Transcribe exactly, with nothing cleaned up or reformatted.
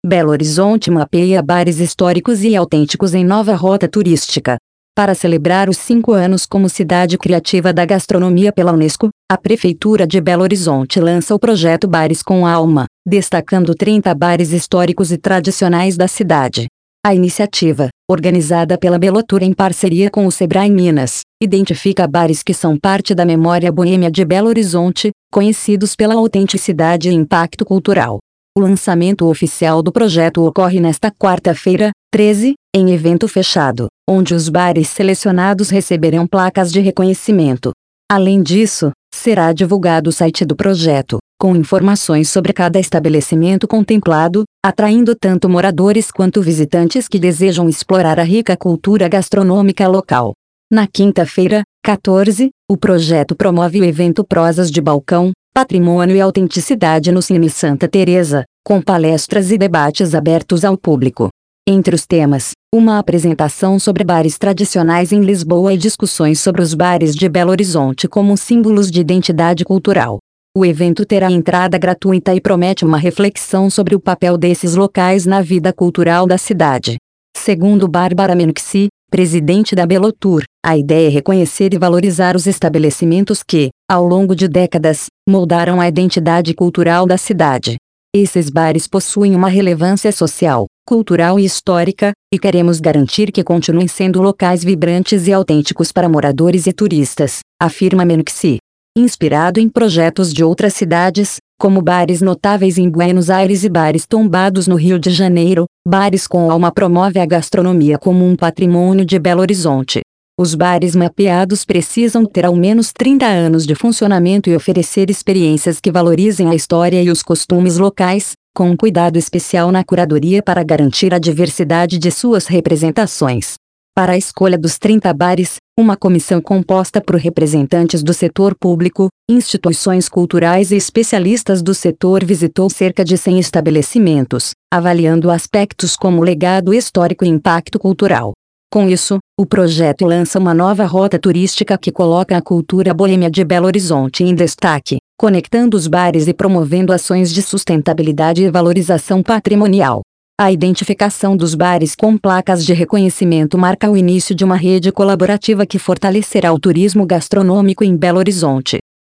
Belo Horizonte mapeia bares históricos e autênticos em nova rota turística. Para celebrar os cinco anos como Cidade Criativa da Gastronomia pela Unesco, a Prefeitura de Belo Horizonte lança o projeto Bares com Alma, destacando trinta bares históricos e tradicionais da cidade. A iniciativa, organizada pela Belotour em parceria com o Sebrae Minas, identifica bares que são parte da memória boêmia de Belo Horizonte, conhecidos pela autenticidade e impacto cultural. O lançamento oficial do projeto ocorre nesta quarta-feira, treze, em evento fechado, onde os bares selecionados receberão placas de reconhecimento. Além disso, será divulgado o site do projeto, com informações sobre cada estabelecimento contemplado, atraindo tanto moradores quanto visitantes que desejam explorar a rica cultura gastronômica local. Na quinta-feira, quatorze, o projeto promove o evento Prosas de Balcão, Patrimônio e Autenticidade no Cine Santa Teresa, com palestras e debates abertos ao público. Entre os temas, uma apresentação sobre bares tradicionais em Lisboa e discussões sobre os bares de Belo Horizonte como símbolos de identidade cultural. O evento terá entrada gratuita e promete uma reflexão sobre o papel desses locais na vida cultural da cidade. Segundo Bárbara Menucci, presidente da Belotour, a ideia é reconhecer e valorizar os estabelecimentos que, ao longo de décadas, moldaram a identidade cultural da cidade. Esses bares possuem uma relevância social, cultural e histórica, e queremos garantir que continuem sendo locais vibrantes e autênticos para moradores e turistas, afirma Menucci. Inspirado em projetos de outras cidades, como bares notáveis em Buenos Aires e bares tombados no Rio de Janeiro, Bares com Alma promove a gastronomia como um patrimônio de Belo Horizonte. Os bares mapeados precisam ter ao menos trinta anos de funcionamento e oferecer experiências que valorizem a história e os costumes locais, com um cuidado especial na curadoria para garantir a diversidade de suas representações. Para a escolha dos trinta bares, uma comissão composta por representantes do setor público, instituições culturais e especialistas do setor visitou cerca de cem estabelecimentos, avaliando aspectos como legado histórico e impacto cultural. Com isso, o projeto lança uma nova rota turística que coloca a cultura boêmia de Belo Horizonte em destaque, conectando os bares e promovendo ações de sustentabilidade e valorização patrimonial. A identificação dos bares com placas de reconhecimento marca o início de uma rede colaborativa que fortalecerá o turismo gastronômico em Belo Horizonte.